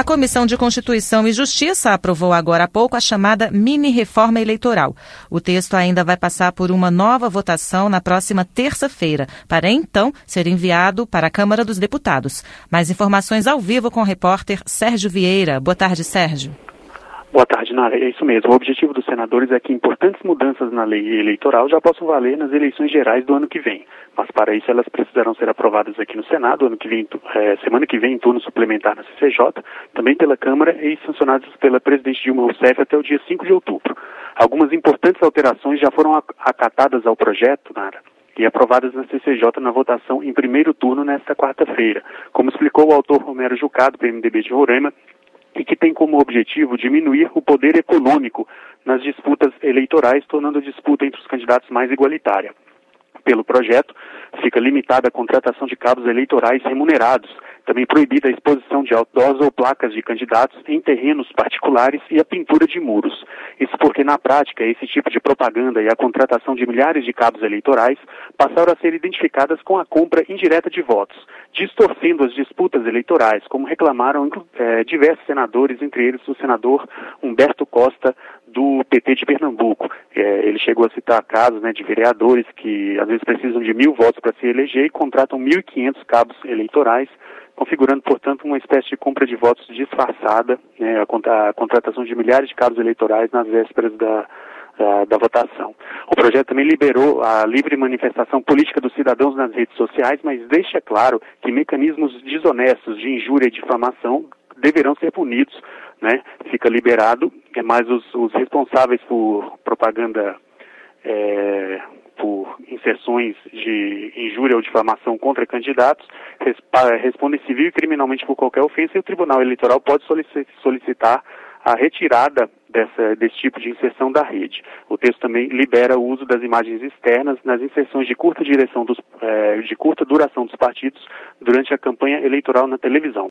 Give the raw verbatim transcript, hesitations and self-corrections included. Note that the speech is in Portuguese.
Comissão de Constituição e Justiça aprovou agora há pouco a chamada mini-reforma eleitoral. O texto ainda vai passar por uma nova votação na próxima terça-feira, para então ser enviado para a Câmara dos Deputados. Mais informações ao vivo com o repórter Sérgio Vieira. Boa tarde, Sérgio. Boa tarde, Nara. É isso mesmo. O objetivo dos senadores é que importantes mudanças na lei eleitoral já possam valer nas eleições gerais do ano que vem. Mas para isso elas precisarão ser aprovadas aqui no Senado, ano que vem, é, semana que vem, em turno suplementar na C C J, também pela Câmara e sancionadas pela presidente Dilma Rousseff até o dia cinco de outubro. Algumas importantes alterações já foram acatadas ao projeto, Nara, e aprovadas na C C J na votação em primeiro turno nesta quarta-feira, como explicou o autor Romero Jucá, do P M D B de Roraima, e que tem como objetivo diminuir o poder econômico nas disputas eleitorais, tornando a disputa entre os candidatos mais igualitária. Pelo projeto, fica limitada a contratação de cabos eleitorais remunerados, também proibida a exposição de outdoors ou placas de candidatos em terrenos particulares e a pintura de muros. Isso porque, na prática, esse tipo de propaganda e a contratação de milhares de cabos eleitorais passaram a ser identificadas com a compra indireta de votos, distorcendo as disputas eleitorais, como reclamaram é, diversos senadores, entre eles o senador Humberto Costa, do P T de Pernambuco. É, ele chegou a citar casos, né, de vereadores que às vezes precisam de mil votos para se eleger e contratam mil e quinhentos cabos eleitorais, configurando, portanto, uma espécie de compra de votos disfarçada, né, a, a contratação de milhares de cabos eleitorais nas vésperas da, da, da votação. O projeto também liberou a livre manifestação política dos cidadãos nas redes sociais, mas deixa claro que mecanismos desonestos de injúria e difamação deverão ser punidos, né? Fica liberado, mas os, os responsáveis por propaganda, é, por inserções de injúria ou difamação contra candidatos, respondem civil e criminalmente por qualquer ofensa, e o Tribunal Eleitoral pode solicitar a retirada dessa, desse tipo de inserção da rede. O texto também libera o uso das imagens externas nas inserções de curta, direção dos, é, de curta duração dos partidos durante a campanha eleitoral na televisão.